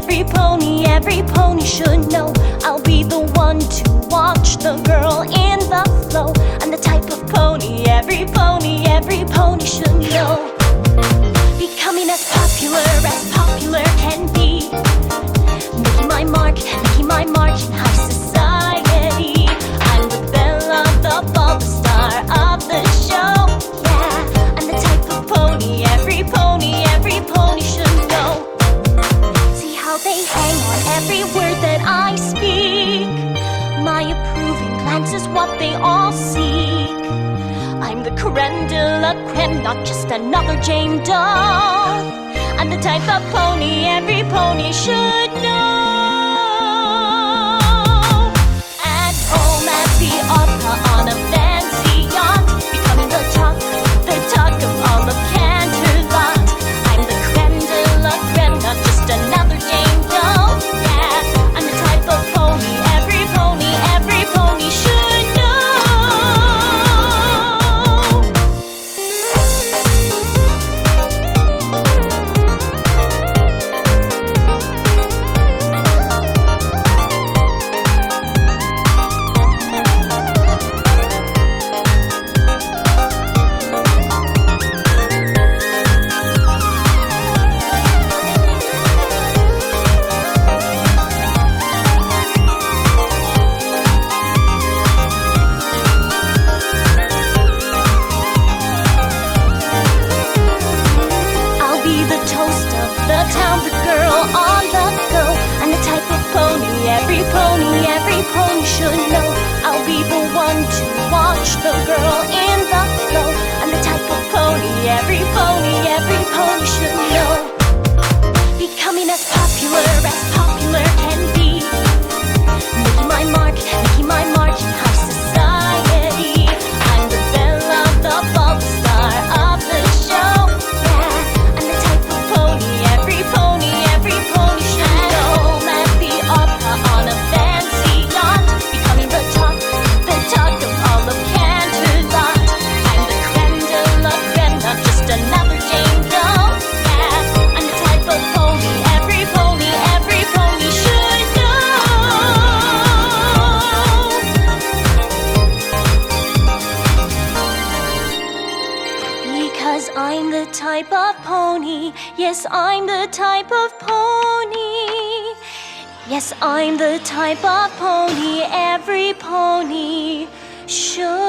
every pony should know. I'll be the one to watch the girl in the flow. I'm the type of pony every pony should know. Becoming as popular can be. Making my mark in high society. I'm the belle of the ball, the star of the show. Yeah, I'm the type of pony every pony should know. See how they hang on every word that I speak. My approving glance is what they all seek. I'm the creme de la creme, not just another Jane Doe. I'm the type of pony every pony should know. At home at the opera on a fancy yacht, becoming the talk of all of Canterlot. I'm the creme de la creme, not just another Jane Doe. Yeah, I'm the type of pony every pony should know. The town, the girl on the go. I'm the type of pony every pony should know. I'll be the one to watch the girl in the flow. I'm the type of pony every pony should know. Becoming as popular can be. Making my mark in high society. I'm the belle of the ball, the star of the show. Yeah, I'm the type of pony every pony should know. At the opera on a fancy yacht, becoming the talk of all of Canterlot. I'm the creme de la creme, not just another Jane Doe. Yeah, I'm the type of pony every pony should know. Because I'm the type of pony. Yes, I'm the type of pony. Yes, I'm the type of pony every pony should